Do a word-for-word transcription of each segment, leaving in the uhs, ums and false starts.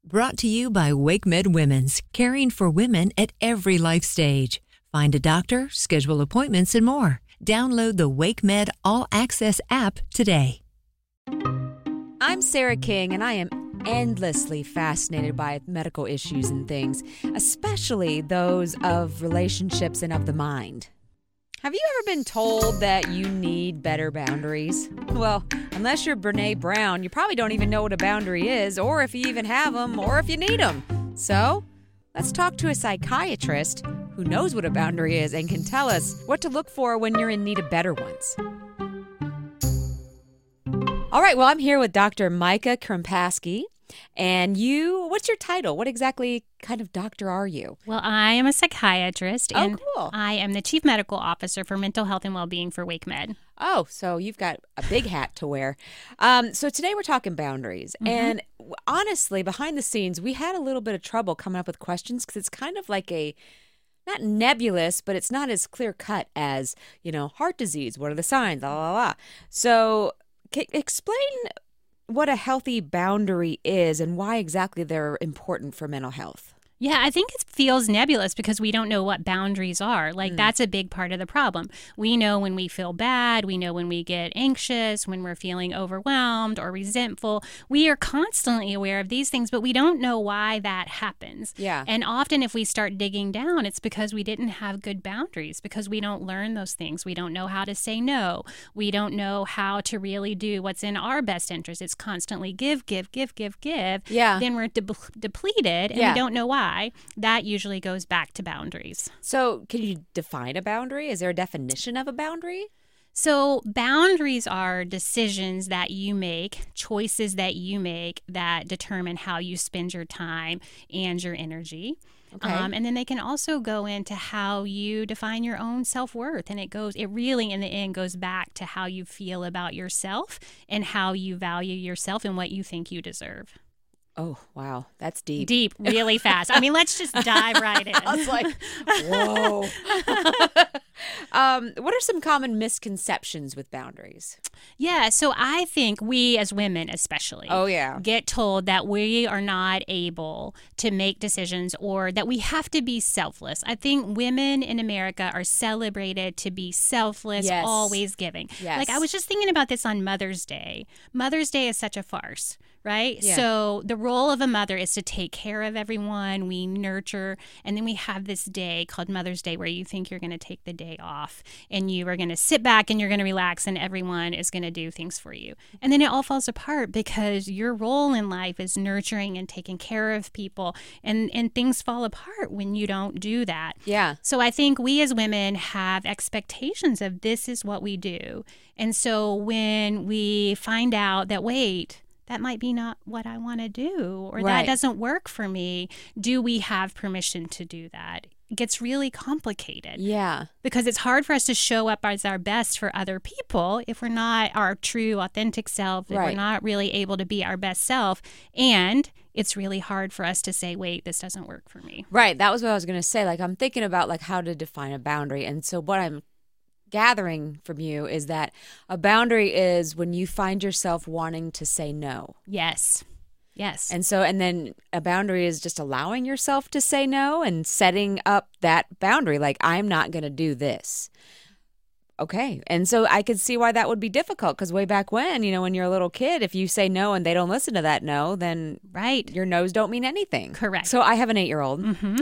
Brought to you by WakeMed Women's, caring for women at every life stage. Find a doctor, schedule appointments, and more. Download the WakeMed All Access app today. I'm Sarah King, and I am endlessly fascinated by medical issues and things, especially those of relationships and of the mind. Have you ever been told that you need better boundaries? Well, unless you're Brene Brown, you probably don't even know what a boundary is, or if you even have them, or if you need them. So, let's talk to a psychiatrist who knows what a boundary is and can tell us what to look for when you're in need of better ones. All right, well, I'm here with Doctor Micah Krimpaski. And you, what's your title? What exactly kind of doctor are you? Well, I am a psychiatrist, Oh, and cool. I am the Chief Medical Officer for Mental Health and Wellbeing for WakeMed. Oh, so you've got a big hat to wear. Um, so today we're talking boundaries. Mm-hmm. And honestly, behind the scenes, we had a little bit of trouble coming up with questions because it's kind of like a, not nebulous, but it's not as clear cut as, you know, heart disease. What are the signs? Blah, blah, blah. So c- explain what a healthy boundary is and why exactly they're important for mental health. Yeah, I think it feels nebulous because we don't know what boundaries are. Like, mm. that's a big part of the problem. We know when we feel bad. We know when we get anxious, when we're feeling overwhelmed or resentful. We are constantly aware of these things, but we don't know why that happens. Yeah. And often if we start digging down, it's because we didn't have good boundaries, because we don't learn those things. We don't know how to say no. We don't know how to really do what's in our best interest. It's constantly give, give, give, give, give. Yeah. Then we're de- depleted and yeah. we don't know why. That usually goes back to boundaries. So can you define a boundary? Is there a definition of a boundary? So boundaries are decisions that you make, choices that you make that determine how you spend your time and your energy. Okay. Um, and then they can also go into how you define your own self-worth. And it goes, it really in the end goes back to how you feel about yourself and how you value yourself and what you think you deserve. Oh, wow. That's deep. Deep, really fast. I mean, let's just dive right in. I was like, whoa. um, what are some common misconceptions with boundaries? Yeah, so I think we as women especially oh, yeah. get told that we are not able to make decisions or that we have to be selfless. I think women in America are celebrated to be selfless, yes. always giving. Yes. Like I was just thinking about this on Mother's Day. Mother's Day is such a farce. Right? Yeah. So the role of a mother is to take care of everyone. We nurture. And then we have this day called Mother's Day where you think you're going to take the day off and you are going to sit back and you're going to relax and everyone is going to do things for you. And then it all falls apart because your role in life is nurturing and taking care of people. And, and things fall apart when you don't do that. Yeah. So I think we as women have expectations of this is what we do. And so when we find out that, wait, that might be not what I want to do, or right. that doesn't work for me. Do we have permission to do that? It gets really complicated. Yeah. Because it's hard for us to show up as our best for other people if we're not our true, authentic self, if right. we're not really able to be our best self. And it's really hard for us to say, wait, this doesn't work for me. Right. That was what I was going to say. Like, I'm thinking about like how to define a boundary. And so what I'm gathering from you is that a boundary is when you find yourself wanting to say no. Yes. Yes. And so, and then a boundary is just allowing yourself to say no and setting up that boundary. Like, I'm not going to do this. Okay. And so I could see why that would be difficult because way back when, you know, when you're a little kid, if you say no and they don't listen to that no, then right. your no's don't mean anything. Correct. So I have an eight-year-old mm-hmm.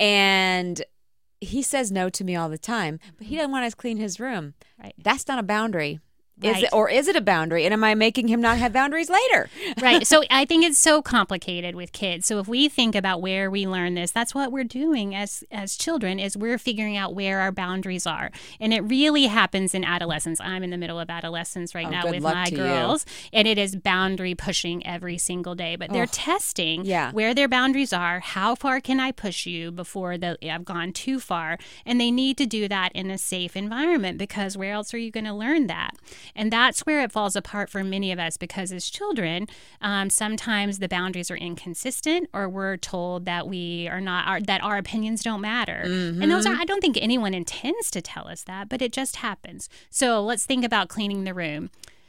and he says no to me all the time, but he doesn't want to clean his room. Right. That's not a boundary. Is Right. it, or is it a boundary? And am I making him not have boundaries later? Right. So I think it's so complicated with kids. So if we think about where we learn this, that's what we're doing as as children is we're figuring out where our boundaries are. And it really happens in adolescence. I'm in the middle of adolescence right oh, now good with luck my to girls. You. And it is boundary pushing every single day. But they're oh. testing yeah. where their boundaries are. How far can I push you before the, I've gone too far? And they need to do that in a safe environment because where else are you going to learn that? And that's where it falls apart for many of us because as children, um, sometimes the boundaries are inconsistent or we're told that we are not, our, that our opinions don't matter. Mm-hmm. And those are, I don't think anyone intends to tell us that, but it just happens. So let's think about cleaning the room.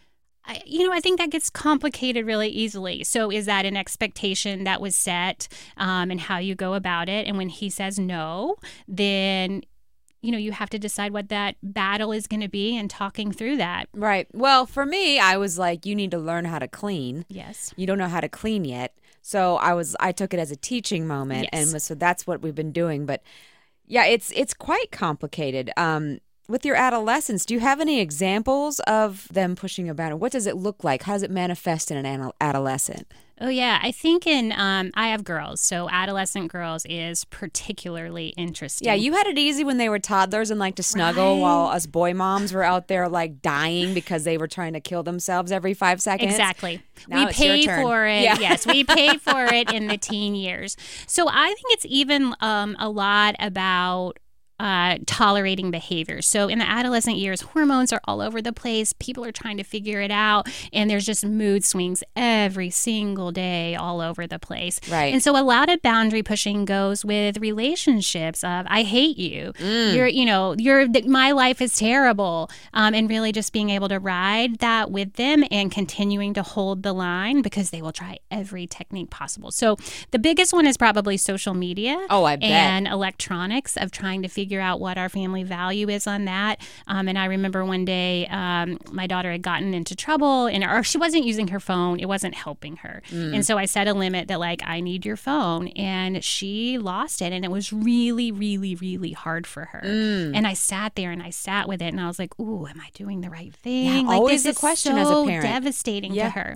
I, you know, I think that gets complicated really easily. So is that an expectation that was set um, and how you go about it? And when he says no, then, you know, you have to decide what that battle is going to be and talking through that. Right. Well, for me, I was like, you need to learn how to clean. Yes. You don't know how to clean yet. So I was, I took it as a teaching moment. Yes. And so that's what we've been doing. But yeah, it's, it's quite complicated. Um, With your adolescents, do you have any examples of them pushing a boundary? What does it look like? How does it manifest in an adolescent? Oh, yeah. I think in, um, I have girls, so adolescent girls is particularly interesting. Yeah, you had it easy when they were toddlers and like to snuggle Right. while us boy moms were out there like dying because they were trying to kill themselves every five seconds. Exactly. Now we it's your pay turn. for it. Yeah. Yes, we pay for it in the teen years. So I think it's even um, a lot about Uh, tolerating behavior. So in the adolescent years, hormones are all over the place. People are trying to figure it out. And there's just mood swings every single day all over the place. Right. And so a lot of boundary pushing goes with relationships of, I hate you. Mm. You're, you know, you're, my life is terrible. Um, and really just being able to ride that with them and continuing to hold the line because they will try every technique possible. So the biggest one is probably social media. Oh, I bet. And electronics of trying to figure out what our family value is on that. Um, and I remember one day um, my daughter had gotten into trouble and or she wasn't using her phone. It wasn't helping her. Mm. And so I set a limit that like, I need your phone. And she lost it. And it was really, really, really hard for her. Mm. And I sat there and I sat with it and I was like, ooh, am I doing the right thing? Yeah, like, always this the question is so as a parent. devastating Yeah. to her.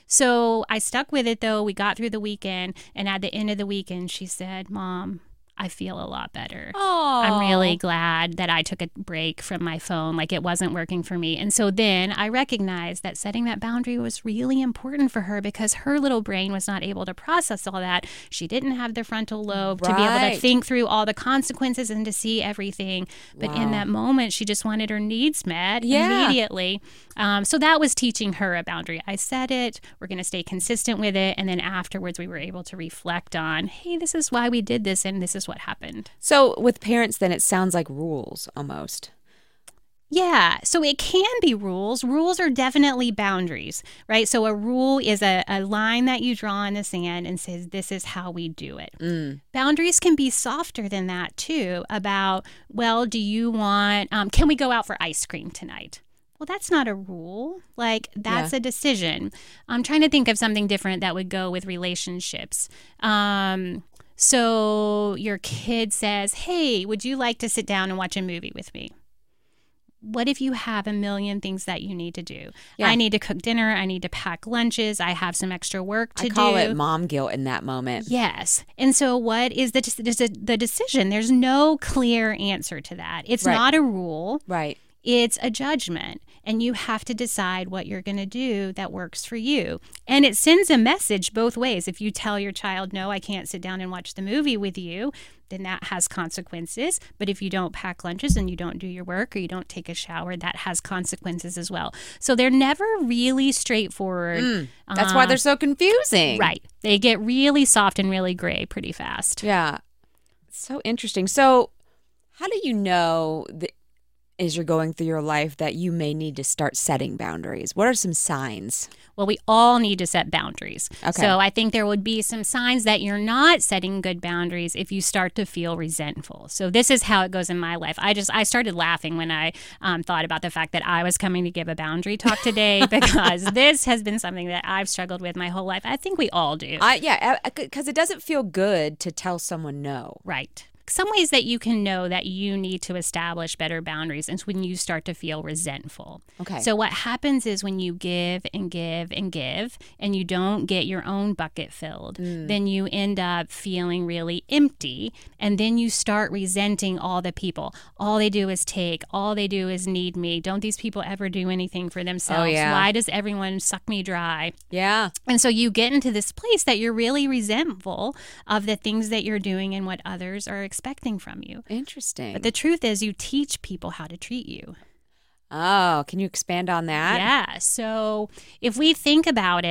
So I stuck with it though. We got through the weekend. And at the end of the weekend, she said, Mom, I feel a lot better. Oh, I'm really glad that I took a break from my phone. Like it wasn't working for me. And so then I recognized that setting that boundary was really important for her because her little brain was not able to process all that. She didn't have the frontal lobe to be able to Right. think through all the consequences and to see everything. But Wow. in that moment, she just wanted her needs met Yeah. immediately. Um, so that was teaching her a boundary. I set it. We're going to stay consistent with it. And then afterwards, we were able to reflect on, hey, this is why we did this and this is what happened. So with parents, then it sounds like rules almost. Yeah, so it can be rules. Rules are definitely boundaries, right? So a rule is a, a line that you draw in the sand and says, this is how we do it. Mm. Boundaries can be softer than that too, about, well, do you want, um, can we go out for ice cream tonight? Well, that's not a rule. Like, that's Yeah. a decision. I'm trying to think of something different that would go with relationships. Um, so your kid says, hey, would you like to sit down and watch a movie with me? What if you have a million things that you need to do? Yeah. I need to cook dinner. I need to pack lunches. I have some extra work to I do. call it mom guilt in that moment. Yes. And so what is the, the decision? There's no clear answer to that. It's Right. not a rule. Right. It's a judgment, and you have to decide what you're going to do that works for you. And it sends a message both ways. If you tell your child, no, I can't sit down and watch the movie with you, then that has consequences. But if you don't pack lunches and you don't do your work or you don't take a shower, that has consequences as well. So they're never really straightforward. Mm, that's why they're so confusing. Right. They get really soft and really gray pretty fast. Yeah. So interesting. So how do you know that as you're going through your life that you may need to start setting boundaries? What are some signs? Well, we all need to set boundaries. Okay. So I think there would be some signs that you're not setting good boundaries if you start to feel resentful. So this is how it goes in my life. I just I started laughing when I um, thought about the fact that I was coming to give a boundary talk today because this has been something that I've struggled with my whole life. I think we all do. I, yeah, because it doesn't feel good to tell someone no. Right. Some ways that you can know that you need to establish better boundaries is when you start to feel resentful. Okay. So what happens is when you give and give and give and you don't get your own bucket filled, mm. then you end up feeling really empty, and then you start resenting all the people. All they do is take. All they do is need me. Don't these people ever do anything for themselves? Oh, yeah. Why does everyone suck me dry? Yeah. And so you get into this place that you're really resentful of the things that you're doing and what others are expecting from you. Interesting. But the truth is you teach people how to treat you. Oh, can you expand on that? Yeah. So if we think about it,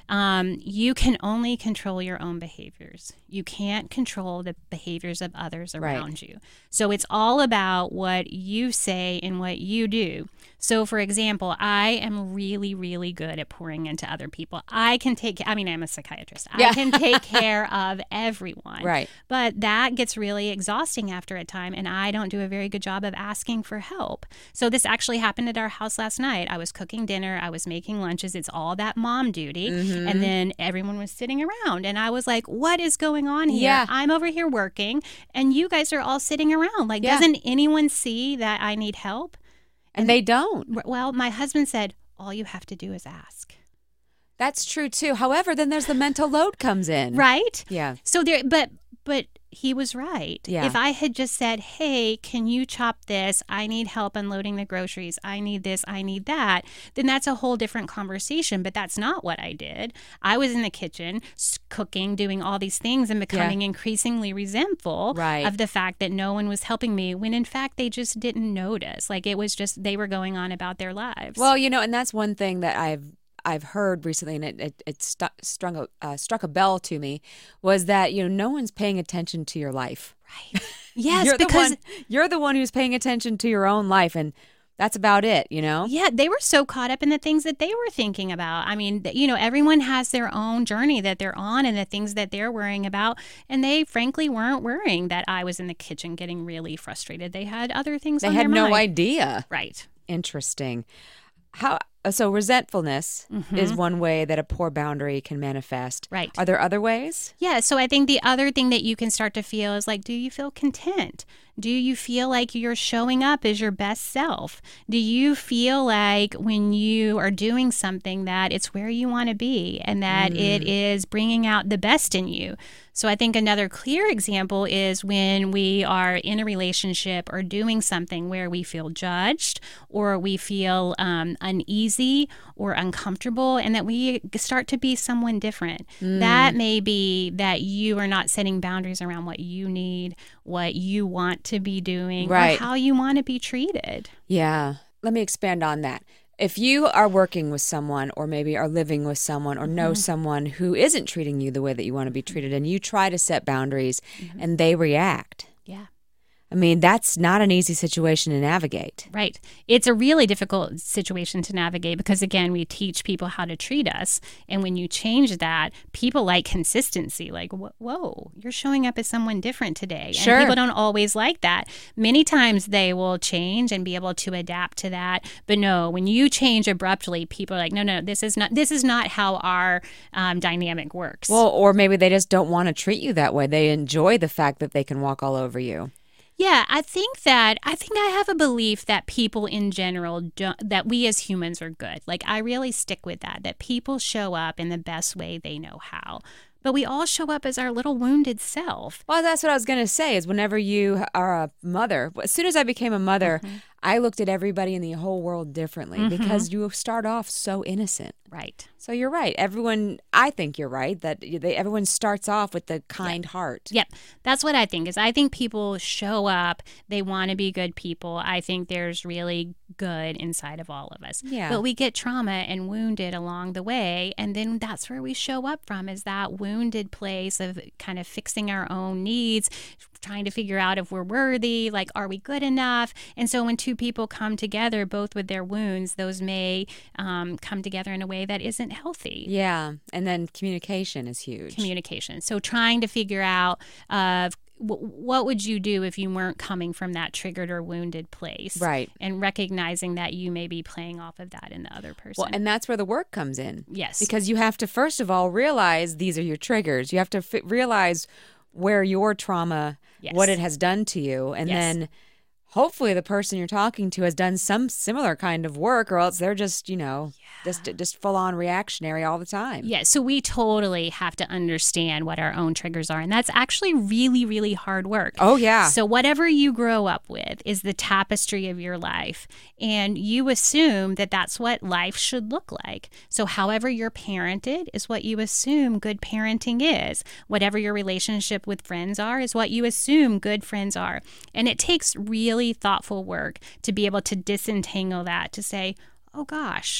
Um, you can only control your own behaviors. You can't control the behaviors of others around Right. you. So it's all about what you say and what you do. So, for example, I am really, really good at pouring into other people. I can take, I mean, I'm a psychiatrist. Yeah. I can take care of everyone. Right. But that gets really exhausting after a time, and I don't do a very good job of asking for help. So this actually happened at our house last night. I was cooking dinner. I was making lunches. It's all that mom duty. Mm-hmm. And then everyone was sitting around, and I was like, what is going on here? Yeah. I'm over here working, and you guys are all sitting around. Like, Yeah. doesn't anyone see that I need help? And they don't. Well, my husband said, all you have to do is ask. That's true too. However, then there's the mental load comes in. Right? Yeah. So there, but, but he was right. Yeah. If I had just said, hey, can you chop this? I need help unloading the groceries. I need this. I need that. Then that's a whole different conversation. But that's not what I did. I was in the kitchen s- cooking, doing all these things and becoming increasingly resentful Right. of the fact that no one was helping me when in fact they just didn't notice. Like it was just, they were going on about their lives. Well, you know, and that's one thing that I've I've heard recently, and it it, it stu- strung a, uh, struck a bell to me, was that you know no one's paying attention to your life. right. Yes, you're because the one, you're the one who's paying attention to your own life, and that's about it. You know. yeah, they were so caught up in the things that they were thinking about. I mean, th- you know, everyone has their own journey that they're on and the things that they're worrying about. And they frankly weren't worrying that I was in the kitchen getting really frustrated. They had other things They on had their no mind. idea. Right. Interesting. How so? Resentfulness is one way that a poor boundary can manifest. Right. Are there other ways? Yeah, so I think the other thing that you can start to feel is like, do you feel content? Do you feel like you're showing up as your best self? Do you feel like when you are doing something that it's where you want to be and that Mm. it is bringing out the best in you? So I think another clear example is when we are in a relationship or doing something where we feel judged or we feel um, uneasy or uncomfortable and that we start to be someone different. Mm. That may be that you are not setting boundaries around what you need, what you want to be doing, Right. or how you want to be treated. Yeah. Let me expand on that. If you are working with someone or maybe are living with someone or know someone who isn't treating you the way that you want to be treated and you try to set boundaries and they react, Yeah. I mean, that's not an easy situation to navigate. Right. It's a really difficult situation to navigate because, again, we teach people how to treat us. And when you change that, people like consistency. Like, wh- whoa, you're showing up as someone different today. Sure. And people don't always like that. Many times they will change and be able to adapt to that. But no, when you change abruptly, people are like, no, no, this is not this is not how our um, dynamic works. Well, or maybe they just don't want to treat you that way. They enjoy the fact that they can walk all over you. Yeah, I think that I think I have a belief that people in general don't, that we as humans are good. Like I really stick with that, that people show up in the best way they know how. But we all show up as our little wounded self. Well, that's what I was going to say is whenever you are a mother, as soon as I became a mother, I looked at everybody in the whole world differently because you start off so innocent. Right. So you're right. Everyone, I think you're right, that they, everyone starts off with the kind heart. Yep. That's what I think is I think people show up, they want to be good people. I think there's really good inside of all of us. Yeah. But we get trauma and wounded along the way, and then that's where we show up from is that wounded place of kind of fixing our own needs, trying to figure out if we're worthy, like are we good enough? And so when two people come together, both with their wounds, those may um, come together in a way that isn't healthy. Yeah. And then communication is huge. Communication. So trying to figure out uh, w- what would you do if you weren't coming from that triggered or wounded place? Right. And recognizing that you may be playing off of that in the other person. Well, and that's where the work comes in. Yes. Because you have to, first of all, realize these are your triggers. You have to f- realize where your trauma, Yes. what it has done to you. And Yes. then hopefully the person you're talking to has done some similar kind of work, or else they're just, you know, just just full on reactionary all the time. Yeah, so we totally have to understand what our own triggers are. And that's actually really, really hard work. Oh, yeah. So whatever you grow up with is the tapestry of your life. And you assume that that's what life should look like. So however you're parented is what you assume good parenting is. Whatever your relationship with friends are is what you assume good friends are. And it takes really thoughtful work to be able to disentangle that, to say, oh gosh,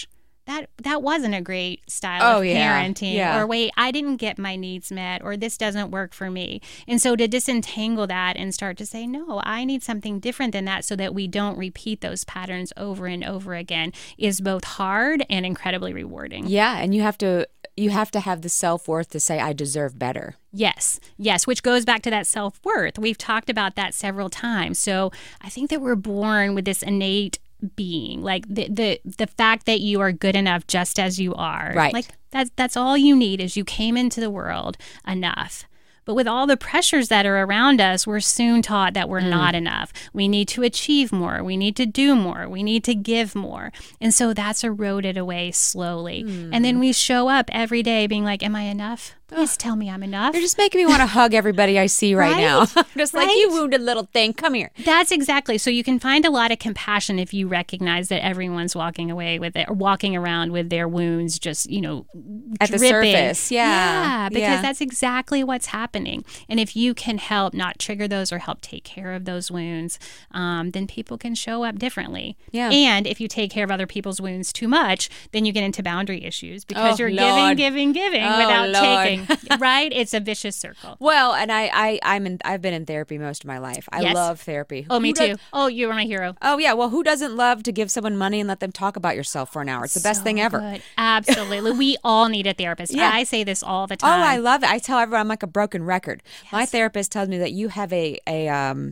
that that wasn't a great style Oh, of yeah. parenting. Yeah. Or wait, I didn't get my needs met, or this doesn't work for me. And so to disentangle that and start to say, no, I need something different than that so that we don't repeat those patterns over and over again is both hard and incredibly rewarding. Yeah, and you have to you have to have the self-worth to say I deserve better. Yes, yes, which goes back to that self-worth. We've talked about that several times. So I think that we're born with this innate being, like the the the fact that you are good enough just as you are. Right. Like that's that's all you need is you came into the world enough. But with all the pressures that are around us, we're soon taught that we're mm. not enough. We need to achieve more. We need to do more. We need to give more. And so that's eroded away slowly. Mm. And then we show up every day being like, am I enough? Please tell me I'm enough. You're just making me want to hug everybody I see right, right? now. Just right? like, you wounded little thing. Come here. That's exactly. So you can find a lot of compassion if you recognize that everyone's walking away with it or walking around with their wounds just, you know, at dripping. the surface. Yeah. Yeah, because yeah. that's exactly what's happening. And if you can help not trigger those or help take care of those wounds, um, then people can show up differently. Yeah. And if you take care of other people's wounds too much, then you get into boundary issues because oh, you're Lord. giving, giving, giving oh, without Lord. taking. Right? It's a vicious circle. Well, and I, I, I'm in. I've been in therapy most of my life. I yes. love therapy. Oh, who me does, too. Oh, you are my hero. Oh, yeah. Well, who doesn't love to give someone money and let them talk about yourself for an hour? It's the best So thing ever. Good. Absolutely. We all need a therapist. Yeah. I say this all the Oh, time. I love it. I tell everyone I'm like a broken record. Yes. My therapist tells me that you have a a um,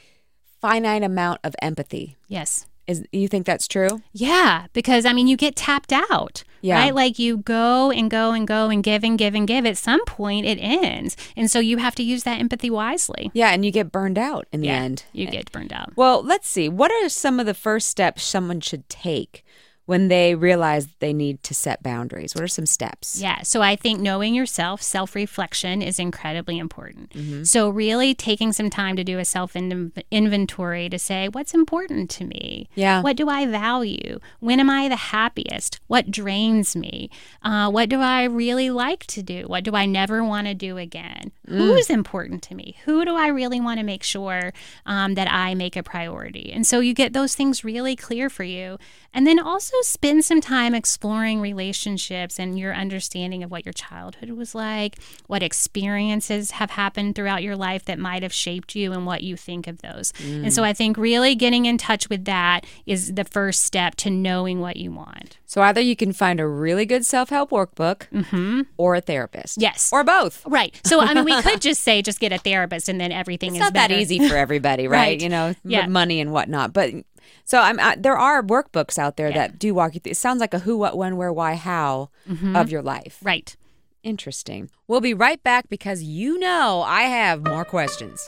finite amount of empathy. Yes. Is you think that's true? Yeah, because I mean, you get tapped out, Yeah. right? Like you go and go and go and give and give and give. At some point, it ends, and so you have to use that empathy wisely. Yeah, and you get burned out in the yeah, end. you get burned out. Well, let's see. What are some of the first steps someone should take when they realize they need to set boundaries? What are some steps? Yeah, so I think knowing yourself, self-reflection is incredibly important. Mm-hmm. So really taking some time to do a self-inventory to say, what's important to me? Yeah. What do I value? When am I the happiest? What drains me? Uh, what do I really like to do? What do I never want to do again? Mm. Who's important to me? Who do I really want to make sure um, that I make a priority? And so you get those things really clear for you. And then also spend some time exploring relationships and your understanding of what your childhood was like, what experiences have happened throughout your life that might have shaped you and what you think of those. Mm. And so I think really getting in touch with that is the first step to knowing what you want. So either you can find a really good self-help workbook Mm-hmm. or a therapist. Yes. Or both. Right. So, I mean, we could just say just get a therapist and then everything It's is not better. that easy for everybody, right? Right. You know, Yeah. money and whatnot. But so I'm uh, there are workbooks out there Yeah. that do walk you through. It sounds like a who, what, when, where, why, how Mm-hmm. of your life. Right. Interesting. We'll be right back because you know I have more questions.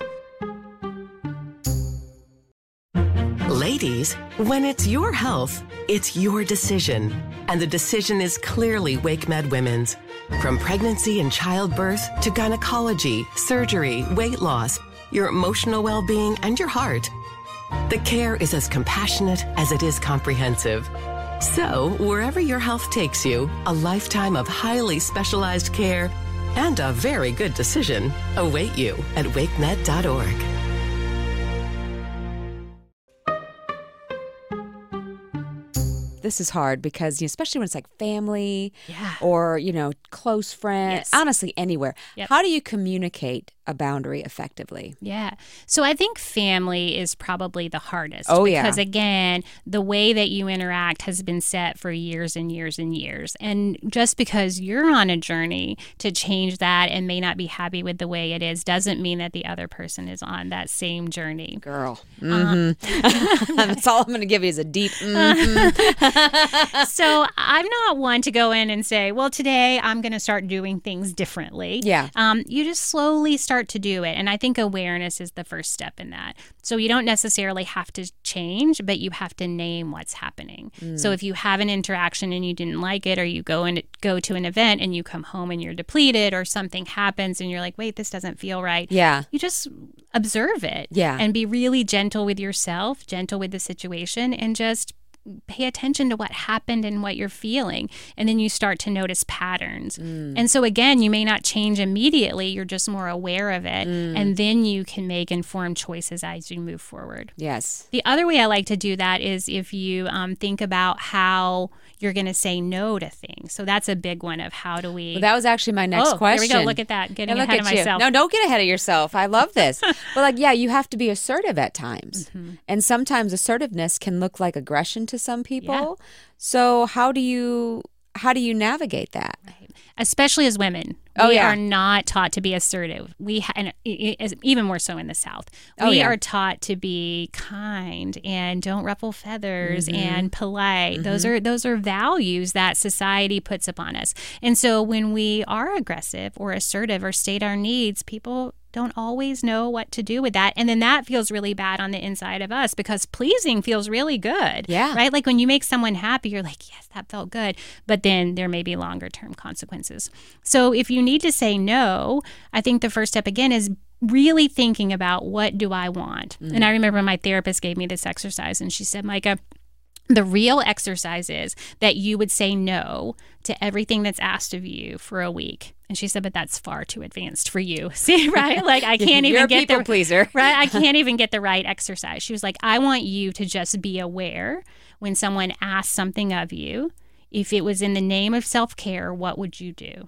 Ladies, when it's your health, it's your decision. And the decision is clearly WakeMed Women's. From pregnancy and childbirth to gynecology, surgery, weight loss, your emotional well-being, and your heart. The care is as compassionate as it is comprehensive. So, wherever your health takes you, a lifetime of highly specialized care and a very good decision await you at wake med dot org. This is hard because, you know, especially when it's like family Yeah. or, you know, close friends, Yes. honestly, anywhere. Yep. How do you communicate a boundary effectively? Yeah. So I think family is probably the hardest. Oh, yeah. Because again, the way that you interact has been set for years and years and years. And just because you're on a journey to change that and may not be happy with the way it is doesn't mean that the other person is on that same journey. Girl. Mm-hmm. That's all I'm going to give you is a deep mm-hmm. So I'm not one to go in and say, well, today I'm going to start doing things differently. Yeah. Um, you just slowly start to do it. And I think awareness is the first step in that. So you don't necessarily have to change, but you have to name what's happening. Mm. So if you have an interaction and you didn't like it, or you go and go to an event and you come home and you're depleted, or something happens and you're like, wait, this doesn't feel right. Yeah. You just observe it. Yeah. And be really gentle with yourself, gentle with the situation, and just pay attention to what happened and what you're feeling. And then you start to notice patterns. Mm. And so again, you may not change immediately. You're just more aware of it. Mm. And then you can make informed choices as you move forward. Yes. The other way I like to do that is if you um, think about how you're going to say no to things. So that's a big one of how do we... Well, that was actually my next oh, question. Here we go. Look at that. Getting yeah, ahead of you. myself. No, don't get ahead of yourself. I love this. But like, yeah, you have to be assertive at times. Mm-hmm. And sometimes assertiveness can look like aggression to some people. Yeah. So how do you how do you navigate that? Right. Especially as women. Oh, we yeah. are not taught to be assertive. We ha- and even more so in the South. We oh, yeah. are taught to be kind and don't ruffle feathers mm-hmm. and polite. Mm-hmm. Those are those are values that society puts upon us. And so when we are aggressive or assertive or state our needs, people don't always know what to do with that. And then that feels really bad on the inside of us because pleasing feels really good. Yeah. Right? Like when you make someone happy, you're like, yes, that felt good. But then there may be longer term consequences. So if you need to say no, I think the first step again is really thinking about what do I want? Mm. And I remember my therapist gave me this exercise and she said, Micah, the real exercise is that you would say no to everything that's asked of you for a week. And she said, but that's far too advanced for you. See, right? Like I can't You're even a get people the pleaser. right. I can't even get the right exercise. She was like, I want you to just be aware when someone asks something of you. If it was in the name of self-care, what would you do?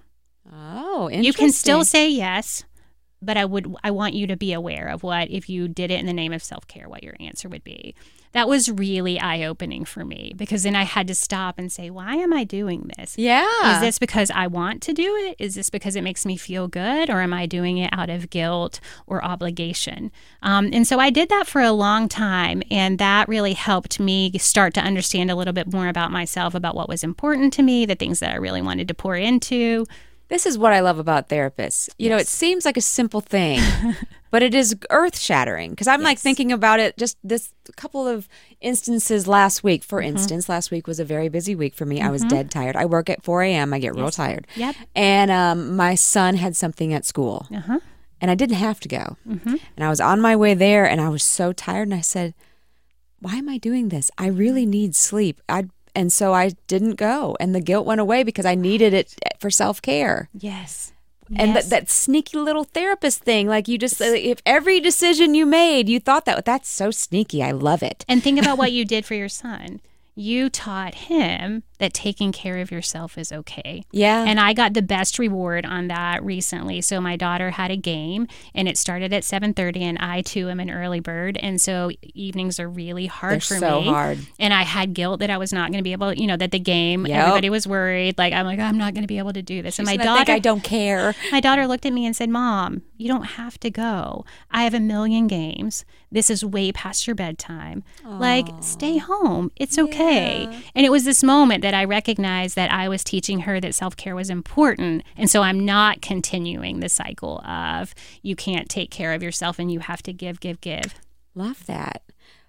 Oh, interesting. You can still say yes, but I would I want you to be aware of what, if you did it in the name of self-care, what your answer would be. That was really eye-opening for me because then I had to stop and say, why am I doing this? Yeah. Is this because I want to do it? Is this because it makes me feel good? Or am I doing it out of guilt or obligation? Um, and so I did that for a long time. And that really helped me start to understand a little bit more about myself, about what was important to me, the things that I really wanted to pour into. This is what I love about therapists. You yes. know, it seems like a simple thing, but it is earth-shattering because I'm yes. like thinking about it just this couple of instances last week. For mm-hmm. instance, last week was a very busy week for me. Mm-hmm. I was dead tired. I work at four a.m. I get yes. real tired. Yep. And um, my son had something at school, uh-huh. and I didn't have to go. Mm-hmm. And I was on my way there, and I was so tired, and I said, why am I doing this? I really need sleep. I'd And so I didn't go. And the guilt went away because I needed it for self-care. Yes. And yes. that, that sneaky little therapist thing, like you just, if every decision you made, you thought that, that's so sneaky. I love it. And think about what you did for your son. You taught him that taking care of yourself is okay. Yeah. And I got the best reward on that recently. So my daughter had a game and it started at seven thirty and I too am an early bird. And so evenings are really hard They're for so me. so hard. And I had guilt that I was not going to be able, you know, that the game, yep. everybody was worried. Like, I'm like, I'm not going to be able to do this. She's and my gonna daughter, think I don't care. My daughter looked at me and said, Mom, you don't have to go. I have a million games. This is way past your bedtime. Aww. Like, stay home. It's okay. Yeah. And it was this moment that I recognized that I was teaching her that self-care was important. And so I'm not continuing the cycle of you can't take care of yourself and you have to give, give, give. Love that.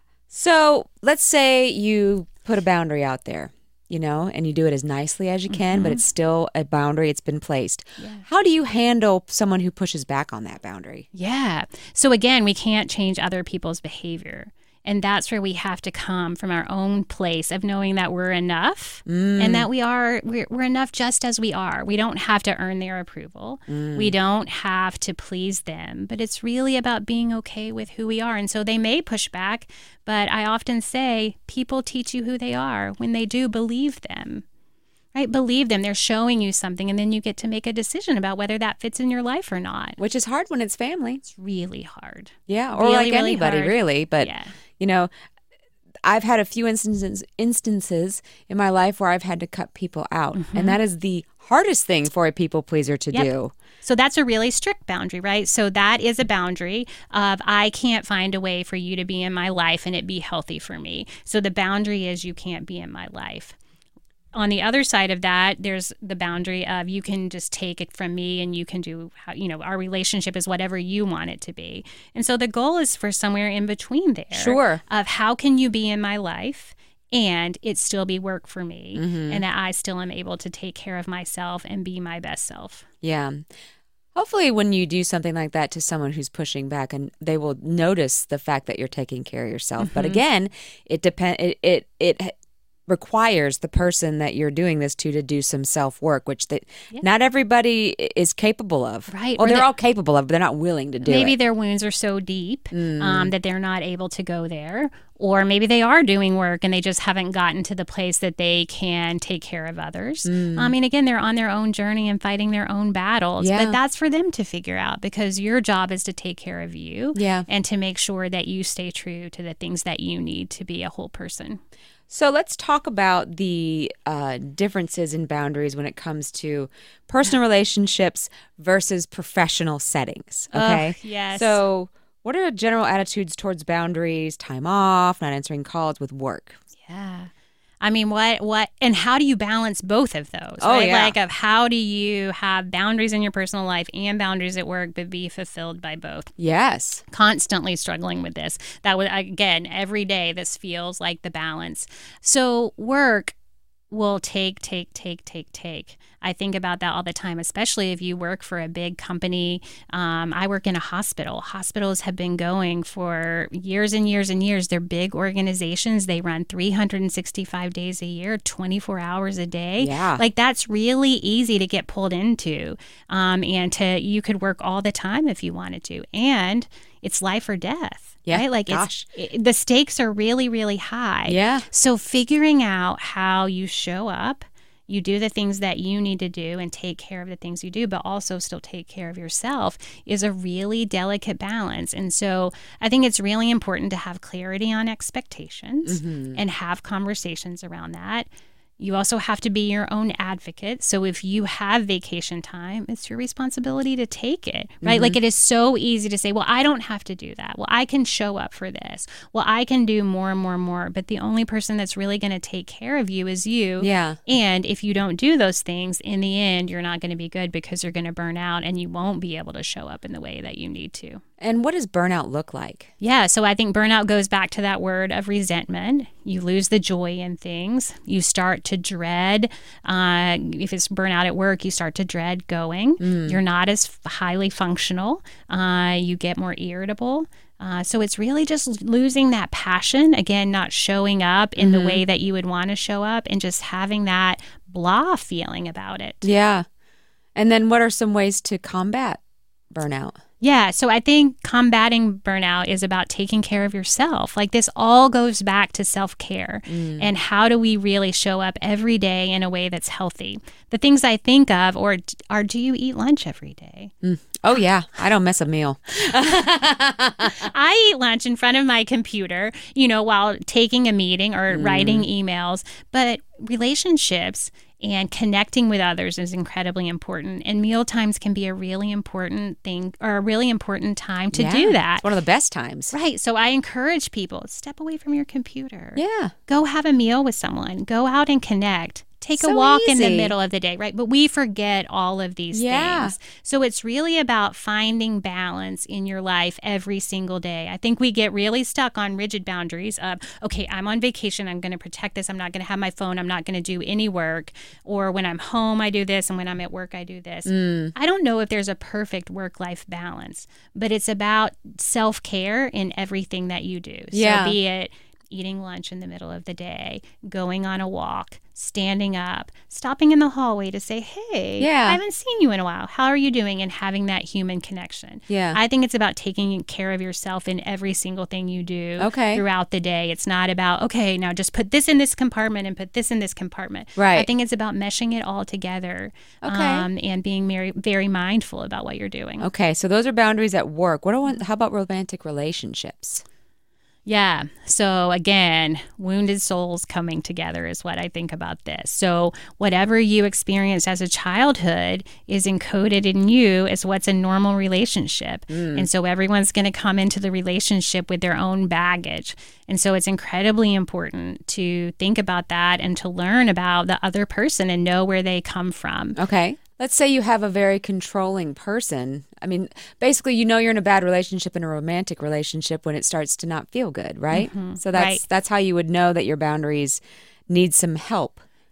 So let's say you put a boundary out there, you know, and you do it as nicely as you can, mm-hmm. but it's still a boundary. It's been placed. Yeah. How do you handle someone who pushes back on that boundary? Yeah. So again, we can't change other people's behavior. And that's where we have to come from our own place of knowing that we're enough mm. and that we are, we're, we're enough just as we are. We don't have to earn their approval. Mm. We don't have to please them, but it's really about being okay with who we are. And so they may push back, but I often say people teach you who they are. When they do, believe them. Right? Believe them. They're showing you something, and then you get to make a decision about whether that fits in your life or not. Which is hard when it's family. It's really hard. Yeah, or really, like really anybody, hard. really. But, yeah. you know, I've had a few instances instances in my life where I've had to cut people out. Mm-hmm. And that is the hardest thing for a people pleaser to yep. do. So that's a really strict boundary, right? So that is a boundary of I can't find a way for you to be in my life and it be healthy for me. So the boundary is you can't be in my life. On the other side of that, there's the boundary of you can just take it from me and you can do, how, you know, our relationship is whatever you want it to be. And so the goal is for somewhere in between there. Sure. Of how can you be in my life and it still be work for me mm-hmm. and that I still am able to take care of myself and be my best self. Yeah. Hopefully when you do something like that to someone who's pushing back, and they will notice the fact that you're taking care of yourself. Mm-hmm. But again, it depend. It, it, it requires the person that you're doing this to to do some self-work, which they, yeah. not everybody is capable of. Right. Or, or they're the, all capable of, but they're not willing to do maybe it. Maybe their wounds are so deep mm. um, that they're not able to go there. Or maybe they are doing work and they just haven't gotten to the place that they can take care of others. Mm. I mean, again, they're on their own journey and fighting their own battles. Yeah. But that's for them to figure out, because your job is to take care of you yeah. and to make sure that you stay true to the things that you need to be a whole person. So let's talk about the uh, differences in boundaries when it comes to personal relationships versus professional settings. Okay. Oh, yes. So what are general attitudes towards boundaries, time off, not answering calls with work? Yeah. I mean, what, what, and how do you balance both of those? Oh, right? yeah. Like, of how do you have boundaries in your personal life and boundaries at work, but be fulfilled by both? Yes. Constantly struggling with this. That would, again, every day, this feels like the balance. So work will take, take, take, take, take. I think about that all the time, especially if you work for a big company. Um, I work in a hospital. Hospitals have been going for years and years and years. They're big organizations. They run three hundred sixty-five days a year, twenty-four hours a day. Yeah. Like, that's really easy to get pulled into. Um, and to you could work all the time if you wanted to. And it's life or death. Yeah. Right? Like, Gosh. It's, it, the stakes are really, really high. Yeah. So figuring out how you show up, you do the things that you need to do and take care of the things you do, but also still take care of yourself, is a really delicate balance. And so I think it's really important to have clarity on expectations mm-hmm. and have conversations around that. You also have to be your own advocate. So if you have vacation time, it's your responsibility to take it, right? Mm-hmm. Like, it is so easy to say, well, I don't have to do that. Well, I can show up for this. Well, I can do more and more and more. But the only person that's really going to take care of you is you. Yeah. And if you don't do those things, in the end, you're not going to be good, because you're going to burn out and you won't be able to show up in the way that you need to. And what does burnout look like? Yeah, so I think burnout goes back to that word of resentment. You lose the joy in things. You start to dread. Uh, if it's burnout at work, you start to dread going. Mm. You're not as highly functional. Uh, you get more irritable. Uh, so it's really just losing that passion. Again, not showing up in mm-hmm. the way that you would want to show up, and just having that blah feeling about it. Yeah. And then what are some ways to combat burnout? Yeah, so I think combating burnout is about taking care of yourself. Like, this all goes back to self-care. Mm. And how do we really show up every day in a way that's healthy? The things I think of or are, do you eat lunch every day? Mm. Oh, yeah. I don't miss a meal. I eat lunch in front of my computer, you know, while taking a meeting or mm. writing emails. But relationships and connecting with others is incredibly important. And meal times can be a really important thing, or a really important time to yeah, do that. It's one of the best times. Right. So I encourage people, step away from your computer. Yeah. Go have a meal with someone. Go out and connect. Take so a walk easy. in the middle of the day, right? But we forget all of these yeah. things. So it's really about finding balance in your life every single day. I think we get really stuck on rigid boundaries of, okay, I'm on vacation, I'm going to protect this, I'm not going to have my phone, I'm not going to do any work. Or when I'm home, I do this, and when I'm at work, I do this. Mm. I don't know if there's a perfect work-life balance, but it's about self-care in everything that you do. Yeah. So be it eating lunch in the middle of the day, going on a walk, standing up, stopping in the hallway to say, hey, yeah. I haven't seen you in a while. How are you doing? And having that human connection. Yeah. I think it's about taking care of yourself in every single thing you do okay. throughout the day. It's not about, okay, now just put this in this compartment and put this in this compartment. Right. I think it's about meshing it all together okay. um, and being very, very mindful about what you're doing. Okay, so those are boundaries at work. What do, how about romantic relationships? Yeah. So again, wounded souls coming together is what I think about this. So whatever you experienced as a childhood is encoded in you as what's a normal relationship. Mm. And so everyone's going to come into the relationship with their own baggage. And so it's incredibly important to think about that and to learn about the other person and know where they come from. Okay. Let's say you have a very controlling person. I mean, basically, you know you're in a bad relationship, in a romantic relationship, when it starts to not feel good, right? Mm-hmm. So that's right. that's how you would know that your boundaries need some help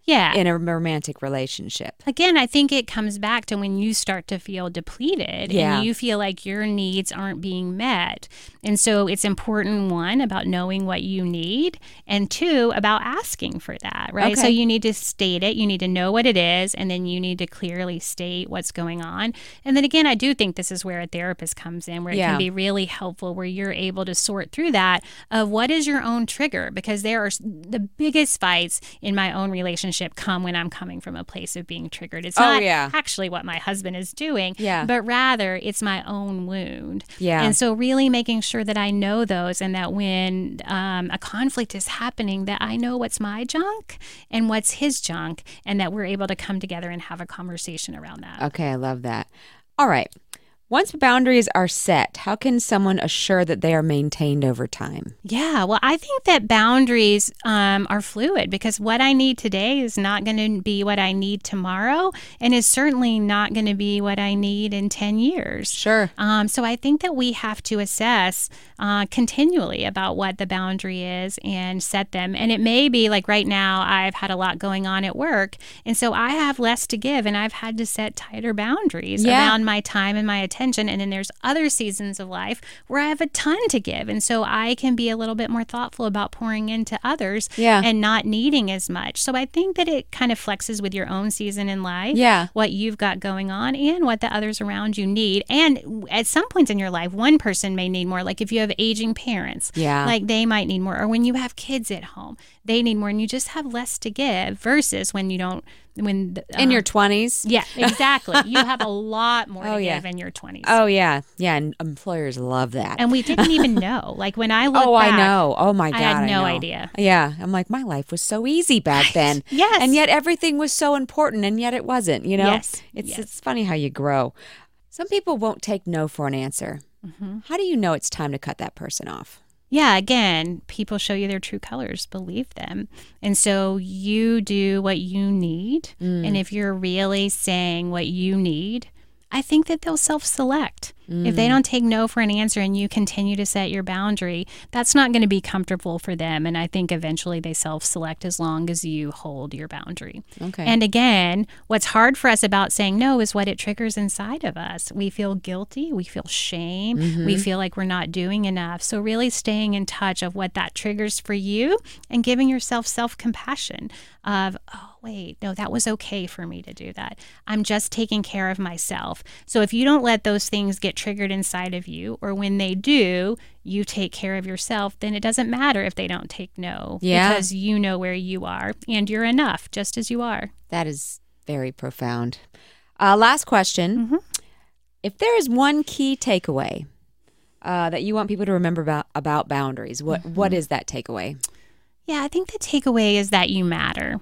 Yeah. in a romantic relationship. Again, I think it comes back to when you start to feel depleted Yeah. and you feel like your needs aren't being met. And so it's important, one, about knowing what you need, and two, about asking for that, right? Okay. So you need to state it, you need to know what it is, and then you need to clearly state what's going on. And then again, I do think this is where a therapist comes in, where it Yeah. can be really helpful, where you're able to sort through that of what is your own trigger, because there are the biggest fights in my own relationship come when I'm coming from a place of being triggered. It's Oh, not yeah. actually what my husband is doing, Yeah. but rather it's my own wound. Yeah. And so really making sure that I know those, and that when um, a conflict is happening, that I know what's my junk and what's his junk, and that we're able to come together and have a conversation around that. Okay, I love that. All right. Once boundaries are set, how can someone assure that they are maintained over time? Yeah, well, I think that boundaries um, are fluid, because what I need today is not going to be what I need tomorrow, and is certainly not going to be what I need in ten years. Sure. Um, so I think that we have to assess uh, continually about what the boundary is and set them. And it may be like right now, I've had a lot going on at work, and so I have less to give, and I've had to set tighter boundaries Yeah. around my time and my attention. And then there's other seasons of life where I have a ton to give. And so I can be a little bit more thoughtful about pouring into others Yeah. and not needing as much. So I think that it kind of flexes with your own season in life, Yeah. what you've got going on and what the others around you need. And at some points in your life, one person may need more. Like if you have aging parents, Yeah. like they might need more. Or when you have kids at home, they need more, and you just have less to give, versus when you don't, when the, In um, your twenties? yeah, exactly. You have a lot more Oh, to yeah. give in your twenties. Oh, yeah. Yeah, and employers love that. And we didn't even know. Like when I look oh, back, I know. Oh, my I God. had no know. idea. Yeah. I'm like, my life was so easy back then. Yes. And yet everything was so important, and yet it wasn't, you know? Yes. It's, Yes. it's funny how you grow. Some people won't take no for an answer. Mm-hmm. How do you know it's time to cut that person off? Yeah, again, people show you their true colors, believe them. And so you do what you need. Mm. And if you're really saying what you need, I think that they'll self-select. Mm. If they don't take no for an answer and you continue to set your boundary, that's not going to be comfortable for them. And I think eventually they self-select as long as you hold your boundary. Okay. And again, what's hard for us about saying no is what it triggers inside of us. We feel guilty. We feel shame. Mm-hmm. We feel like we're not doing enough. So really staying in touch of what that triggers for you, and giving yourself self-compassion of, oh, wait, no, that was okay for me to do that. I'm just taking care of myself. So if you don't let those things get triggered inside of you, or when they do, you take care of yourself, then it doesn't matter if they don't take no. Yeah. Because you know where you are, and you're enough just as you are. That is very profound. Uh, last question. Mm-hmm. If there is one key takeaway uh, that you want people to remember about, about boundaries, what Mm-hmm. what is that takeaway? Yeah, I think the takeaway is that you matter.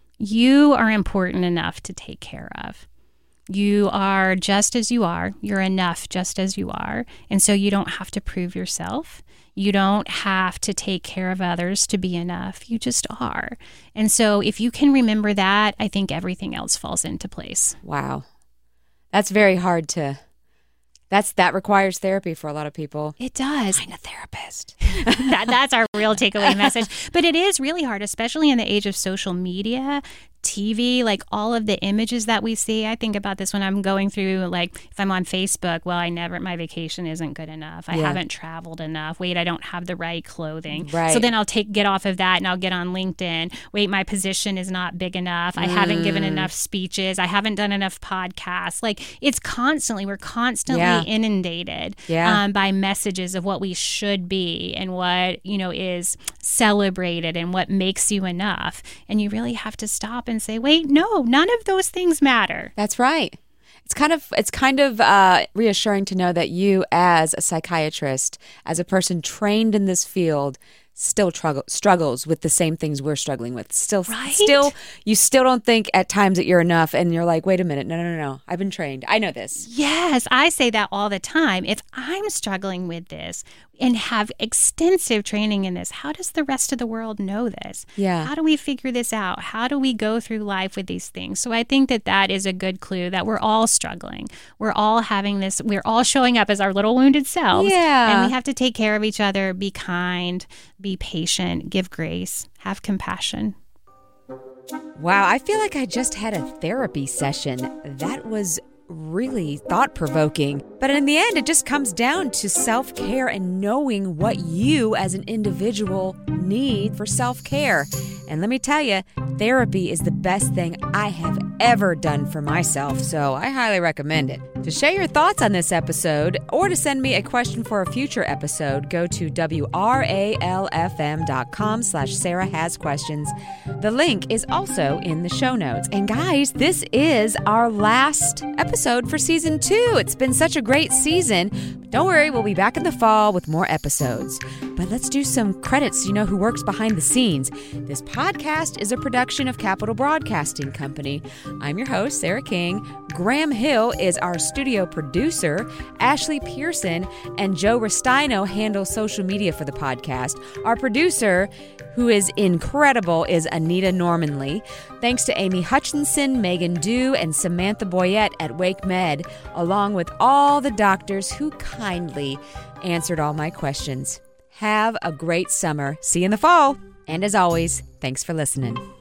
You are important enough to take care of. You are just as you are. You're enough just as you are. And so you don't have to prove yourself. You don't have to take care of others to be enough. You just are. And so if you can remember that, I think everything else falls into place. Wow. That's very hard to, that's that requires therapy for a lot of people. It does. Find a therapist. that, that's our real takeaway message. But it is really hard, especially in the age of social media, T V, like all of the images that we see. I think about this when I'm going through, like if I'm on Facebook, well, I never, my vacation isn't good enough. I Yeah. haven't traveled enough. Wait, I don't have the right clothing. Right. So then I'll take, get off of that and I'll get on LinkedIn. Wait, my position is not big enough. I haven't given Mm. enough speeches. I haven't done enough podcasts. Like it's constantly, we're constantly Yeah. inundated Yeah. um, by messages of what we should be and what, you know, is celebrated and what makes you enough. And you really have to stop and say, wait, no, none of those things matter. That's right. It's kind of it's kind of uh, reassuring to know that you, as a psychiatrist, as a person trained in this field, still struggle, struggles with the same things we're struggling with. Still, Right? still, you still don't think at times that you're enough, and you're like, wait a minute, no, no, no, no. I've been trained. I know this. Yes, I say that all the time. If I'm struggling with this and have extensive training in this, how does the rest of the world know this? Yeah. How do we figure this out? How do we go through life with these things? So I think that that is a good clue that we're all struggling. We're all having this, we're all showing up as our little wounded selves. Yeah. And we have to take care of each other, be kind, be patient, give grace, have compassion. Wow, I feel like I just had a therapy session. That was really thought-provoking. But in the end, it just comes down to self-care and knowing what you as an individual need for self-care. And let me tell you, therapy is the best thing I have ever done for myself, so I highly recommend it. To share your thoughts on this episode or to send me a question for a future episode, go to W R A L F M dot com slash Sarah Has Questions. The link is also in the show notes. And guys, this is our last episode for season two. It's been such a great season. But don't worry, we'll be back in the fall with more episodes. But let's do some credits so you know who works behind the scenes. This podcast is a production of Capital Broadcasting Company. I'm your host, Sarah King. Graham Hill is our studio producer. Ashley Pearson and Joe Restino handle social media for the podcast. Our producer, who is incredible, is Anita Normanley. Thanks to Amy Hutchinson, Megan Dew, and Samantha Boyette at Wake Med, along with all the doctors who kindly answered all my questions. Have a great summer. See you in the fall. And as always, thanks for listening.